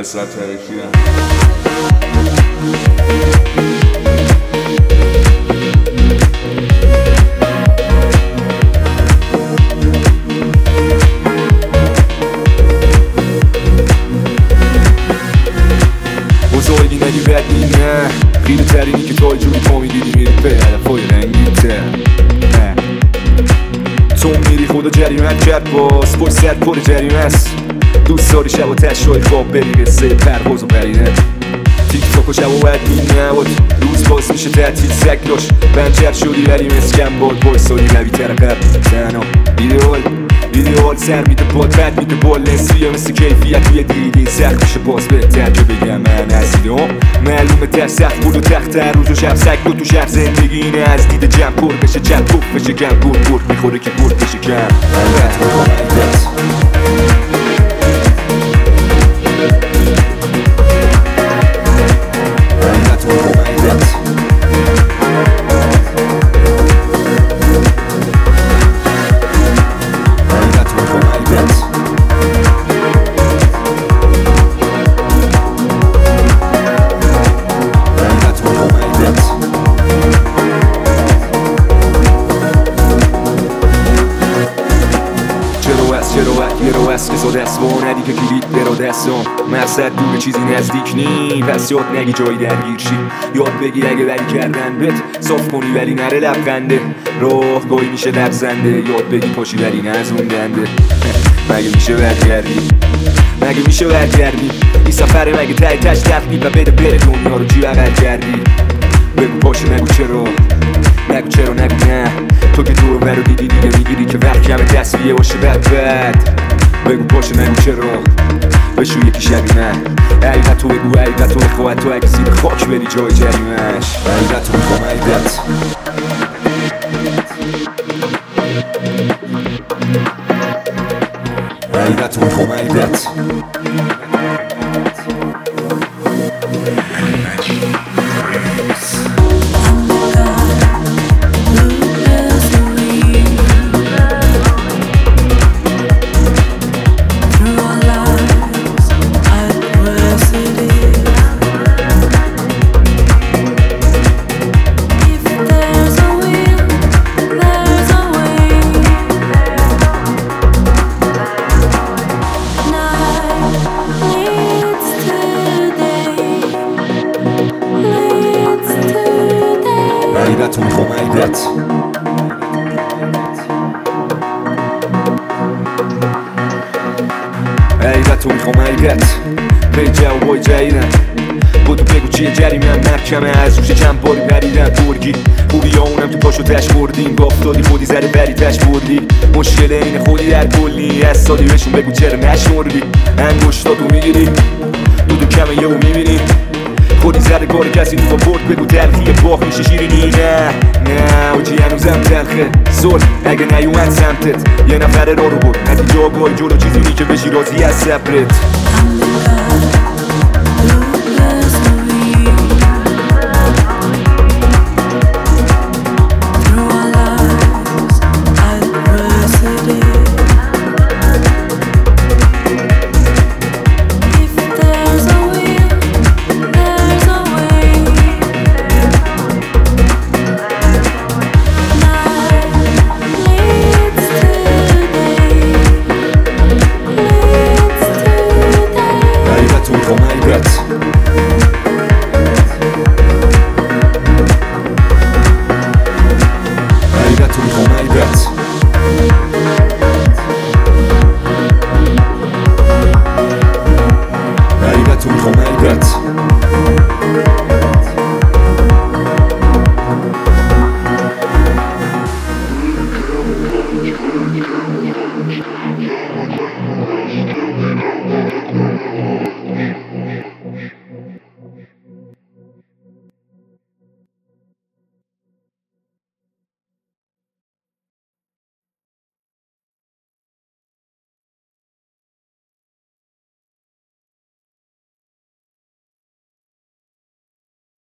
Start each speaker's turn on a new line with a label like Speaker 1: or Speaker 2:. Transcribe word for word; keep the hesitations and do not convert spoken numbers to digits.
Speaker 1: اسلام ترکیه.
Speaker 2: بزرگی نگی بدی نه خیلی ترینی که توی جوری تو میدیدی میری به هدفای رنگیته. تو میری خدا جریمت کرد باز پشت سر پر جریمه است. دوست داری شب و تشای خواب بری قصه پرواز و پرینه. تیک تاک و شب و باید بین نباد روز باز میشه تعطیل سگ داشت بنجر شدی ولی مسکن باد بایستادی روی ترقب تنها ایدئال ایدئال سر میده باد بد میده بال نصفیه مثل کیفیت توی دیگه سخت میشه باز بهتر که بگم من هستیدم معلومه در سخت بود و تخت هر روز و شب سگ دو تو شهر زندگی اینه از دید جمع پر بشه جمع توف بشه گم گرد گرد میخوره که گرد بشه کم یه رو از که زاده است با ندی که کلید برا دستم مقصد دور چیزی نزدیک نی پس یاد نگی جایی درگیر شی یاد بگیر اگه ولی کردن بت صاف کنی ولی نره لبخنده راه گاهی میشه لبزنده یاد بگی پاشی ولی نزوندنده مگه میشه برگردی مگه میشه برگردی این سفره مگه تایی تش تفنی و بده بره دنیا رو چی بغل کردی بگو پاشو نگو چرا نگو چرا نگو نه تو که دور برو دیدی دیگه میگیری که وقت کمه تصفیه باشه بد بد بگو پاشو نگو چرا بشو یکی شبی من حقیقت تو بگو حقیقت تو بخواهد تو اگه زیر خاک بری جای جریمش حقیقت تو بخوام حقیقت حقیقت تو بخوام حقیقت حقیقت رو میخوام حقیقت حقیقت رو میخوام حقیقت به جوابای جدیدن بودو بگو چیه جریمه هم محکمه از روش چند باری پریدن برگی خوبی ها اونم که پاشو تش بردیم بافتادی خودی زده بری تش بردی مشکل این خودی در کلی از سالی بهشون بگو چرا نشمردی انگشتاتو میگیری دودو کمه یهو میبینی خودی زده کار کسی تو با برد بگو تلخیه باخ میشه شیرینی نه نه اوچی هنوزم تلخه زل اگه نیومد سمتت یه نفر رو رو برد نتیجه آگاهی جلو چیزی که بشی راضی از صبرت